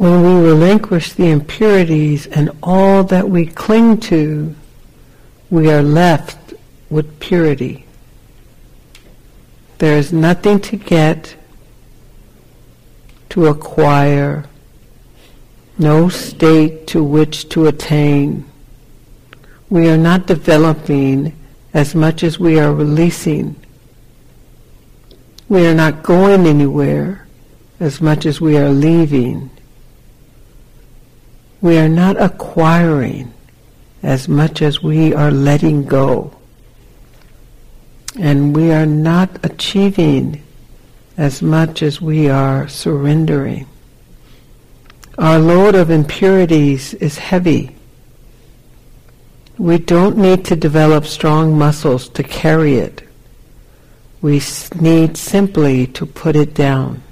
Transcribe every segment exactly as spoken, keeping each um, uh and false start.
When we relinquish the impurities and all that we cling to, we are left with purity. There is nothing to get, to acquire, no state to which to attain. We are not developing as much as we are releasing. We are not going anywhere as much as we are leaving. We are not acquiring as much as we are letting go. And we are not achieving as much as we are surrendering. Our load of impurities is heavy. We don't need to develop strong muscles to carry it. We need simply to put it down.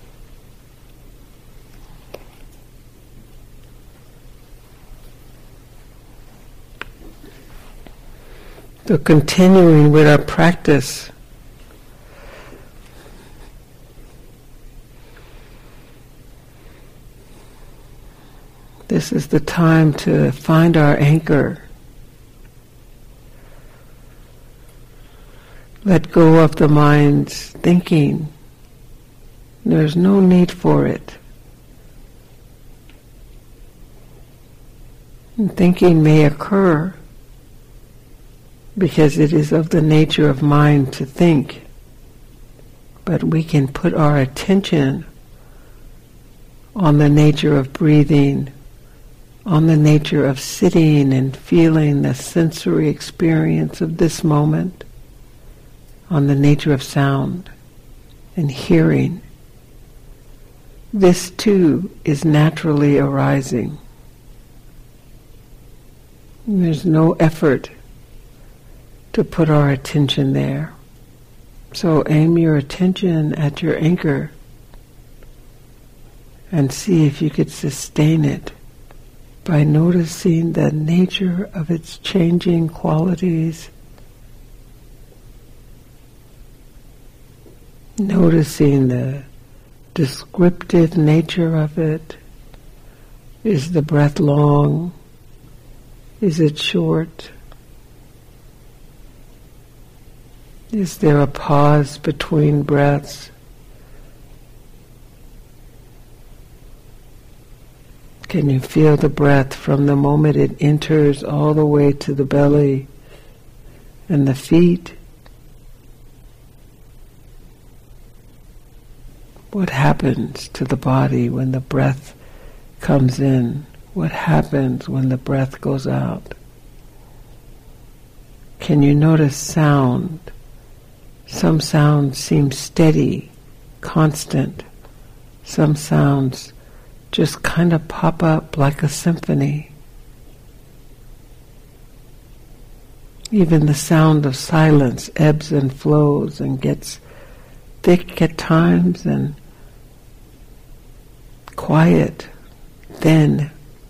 So continuing with our practice, this is the time to find our anchor. Let go of the mind's thinking. There's no need for it. And thinking may occur because it is of the nature of mind to think. But we can put our attention on the nature of breathing, on the nature of sitting and feeling the sensory experience of this moment, on the nature of sound and hearing. This too is naturally arising. There's no effort to put our attention there. So aim your attention at your anchor and see if you could sustain it by noticing the nature of its changing qualities, noticing the descriptive nature of it. Is the breath long? Is it short? Is there a pause between breaths? Can you feel the breath from the moment it enters all the way to the belly and the feet? What happens to the body when the breath comes in? What happens when the breath goes out? Can you notice sound? Some sounds seem steady, constant. Some sounds just kind of pop up like a symphony. Even the sound of silence ebbs and flows and gets thick at times and quiet, thin.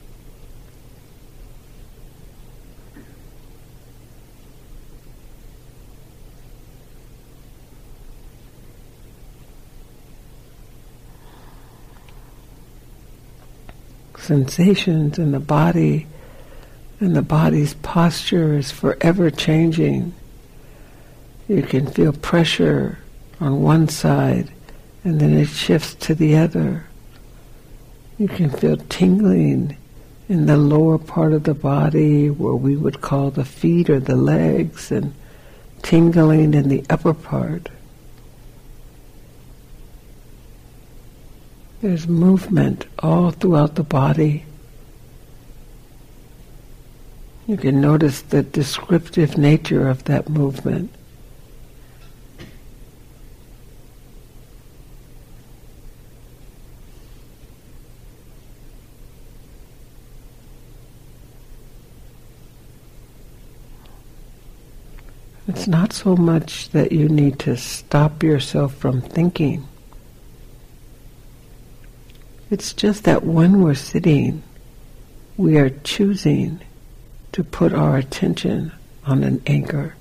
Sensations in the body, and the body's posture is forever changing. You can feel pressure on one side and then it shifts to the other. You can feel tingling in the lower part of the body where we would call the feet or the legs, and tingling in the upper part. There's movement all throughout the body. You can notice the descriptive nature of that movement. It's not so much that you need to stop yourself from thinking. It's just that when we're sitting, we are choosing to put our attention on an anchor.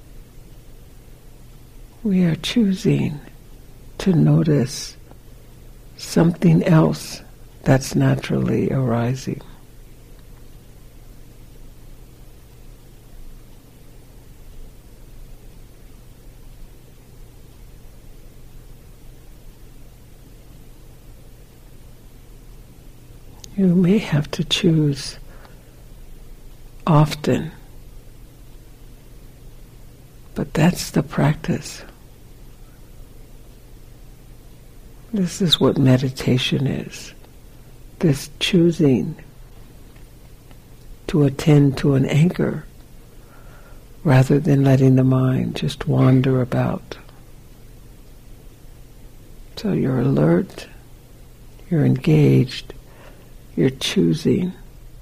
We are choosing to notice something else that's naturally arising. You may have to choose often, but that's the practice. This is what meditation is. This choosing to attend to an anchor rather than letting the mind just wander about. So you're alert, you're engaged, you're choosing.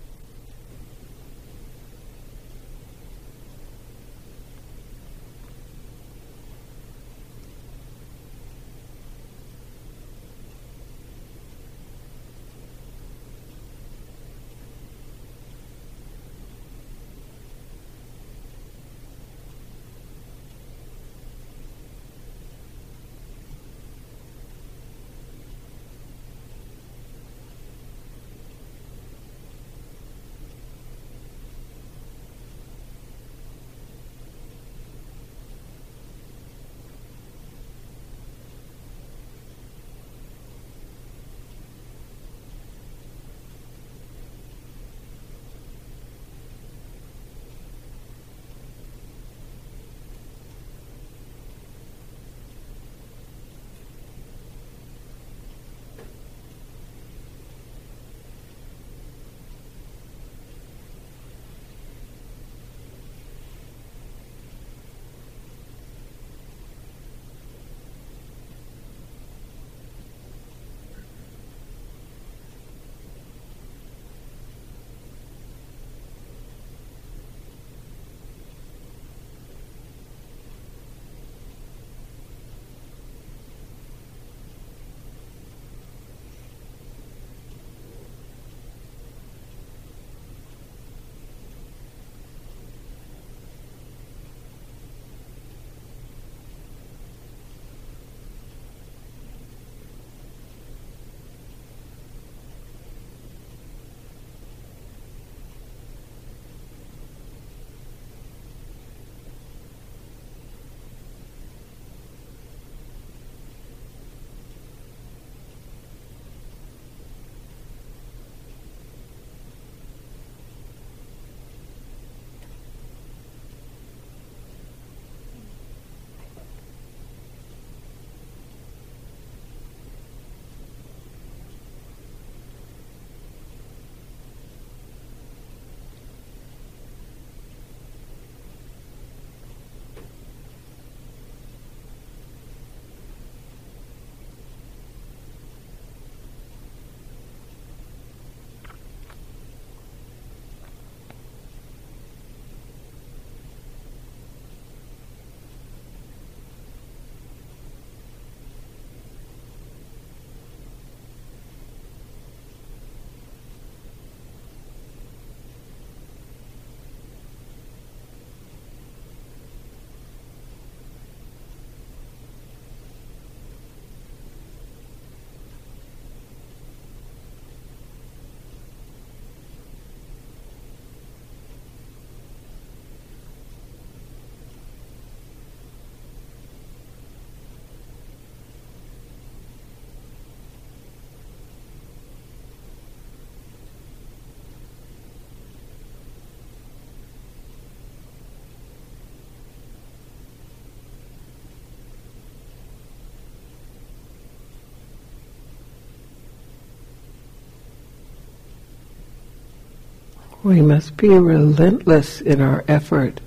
We must be relentless in our effort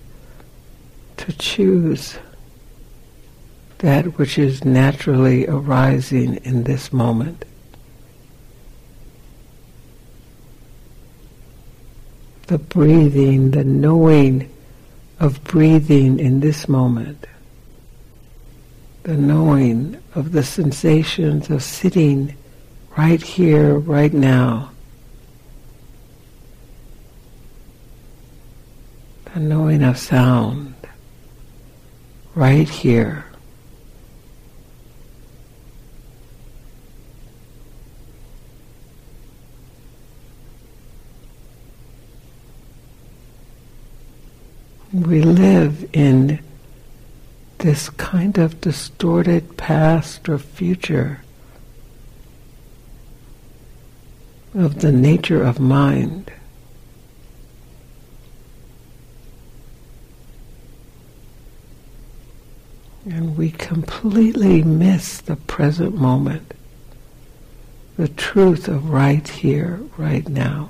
to choose that which is naturally arising in this moment. The breathing, the knowing of breathing in this moment. The knowing of the sensations of sitting right here, right now. The knowing of sound right here. We live in this kind of distorted past or future of the nature of mind. And we completely miss the present moment, the truth of right here, right now.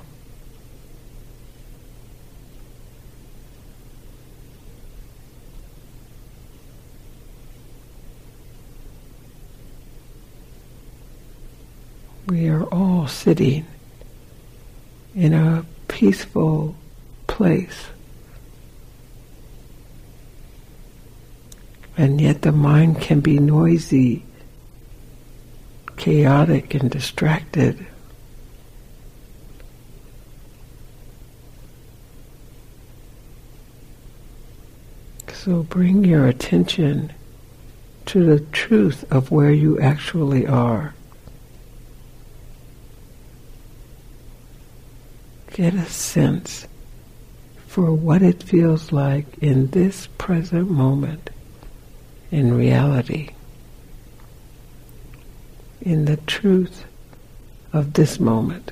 We are all sitting in a peaceful place. And yet the mind can be noisy, chaotic, and distracted. So bring your attention to the truth of where you actually are. Get a sense for what it feels like in this present moment, in reality, in the truth of this moment.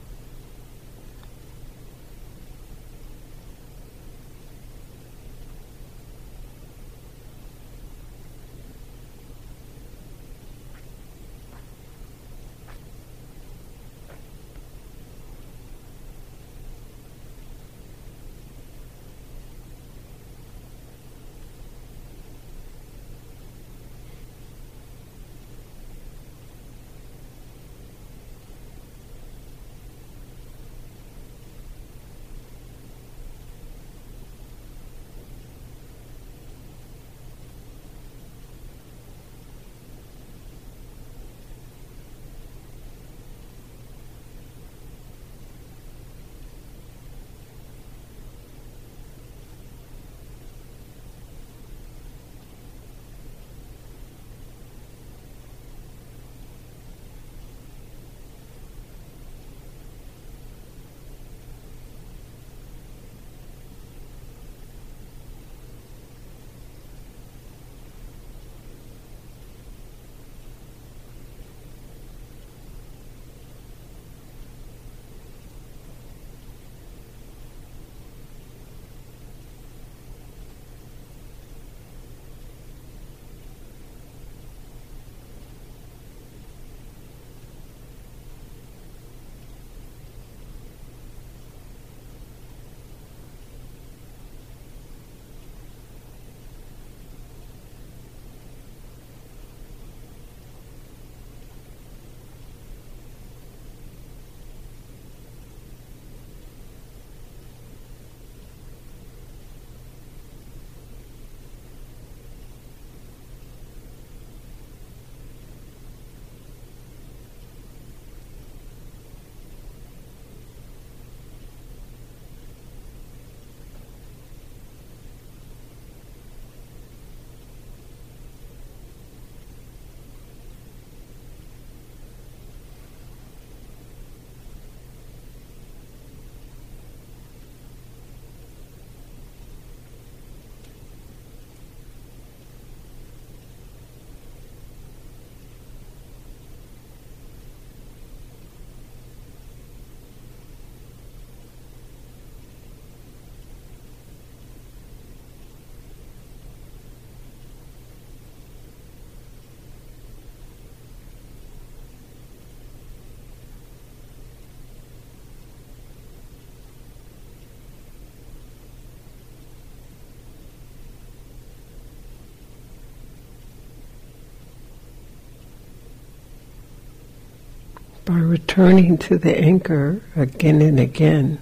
By returning to the anchor again and again,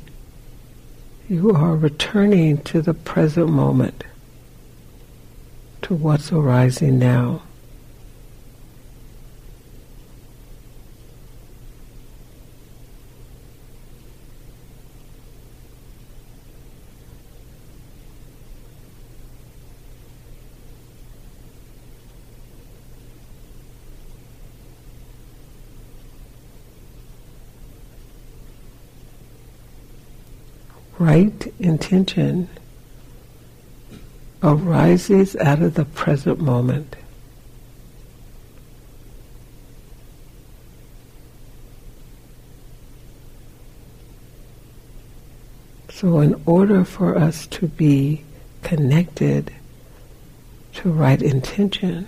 you are returning to the present moment, to what's arising now. Right intention arises out of the present moment. So in order for us to be connected to right intention,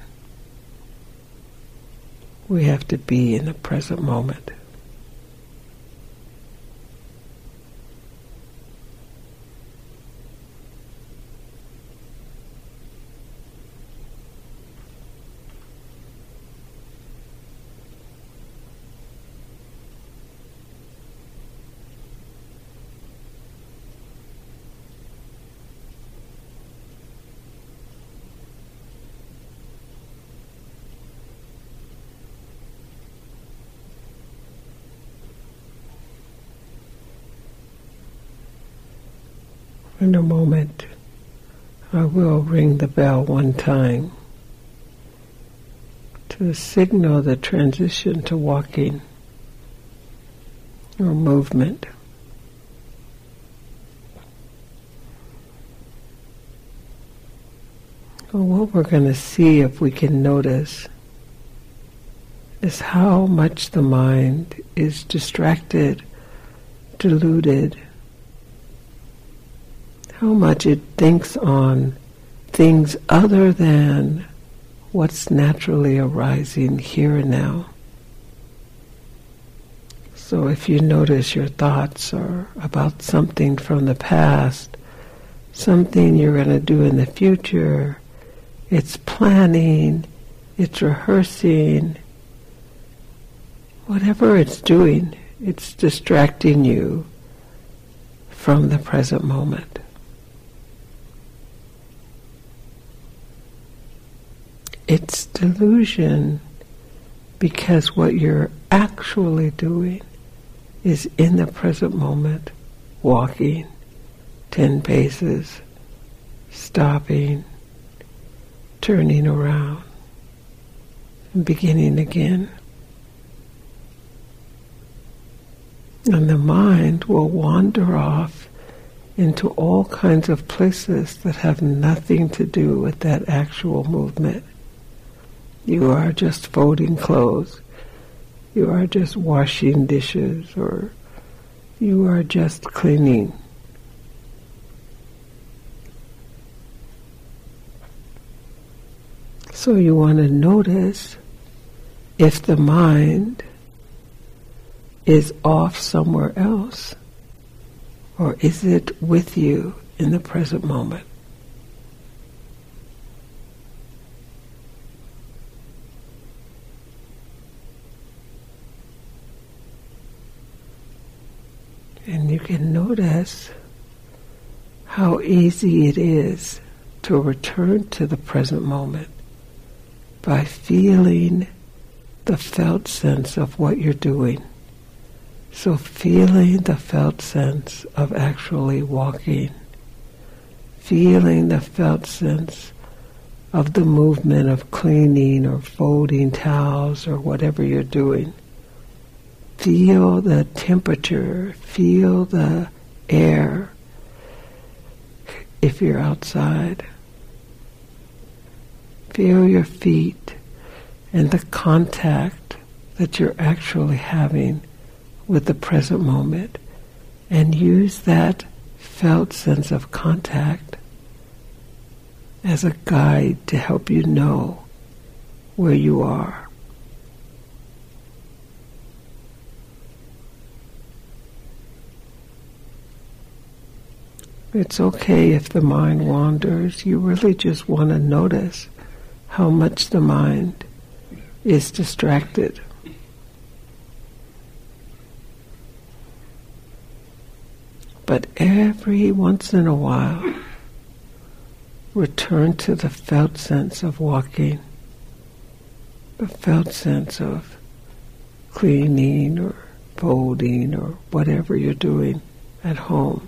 we have to be in the present moment. In a moment, I will ring the bell one time to signal the transition to walking or movement. Well, what we're going to see, if we can notice, is how much the mind is distracted, deluded, how much it thinks on things other than what's naturally arising here and now. So if you notice your thoughts are about something from the past, something you're going to do in the future, it's planning, it's rehearsing, whatever it's doing, it's distracting you from the present moment. It's delusion because what you're actually doing is in the present moment, walking ten paces, stopping, turning around, and beginning again. And the mind will wander off into all kinds of places that have nothing to do with that actual movement. You are just folding clothes. You are just washing dishes, or you are just cleaning. So you want to notice if the mind is off somewhere else, or is it with you in the present moment? And you can notice how easy it is to return to the present moment by feeling the felt sense of what you're doing. So feeling the felt sense of actually walking, feeling the felt sense of the movement of cleaning or folding towels or whatever you're doing. Feel the temperature, feel the air if you're outside. Feel your feet and the contact that you're actually having with the present moment, and use that felt sense of contact as a guide to help you know where you are. It's okay if the mind wanders. You really just want to notice how much the mind is distracted. But every once in a while, return to the felt sense of walking, the felt sense of cleaning or folding or whatever you're doing at home.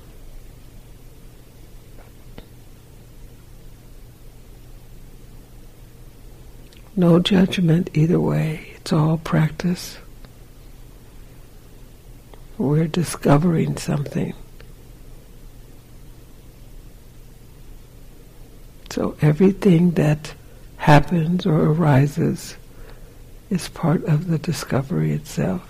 No judgment either way. It's all practice. We're discovering something. So everything that happens or arises is part of the discovery itself.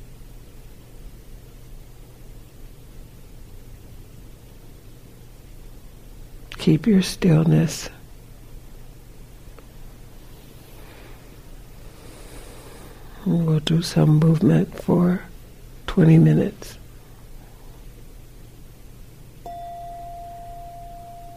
Keep your stillness. And we'll do some movement for twenty minutes.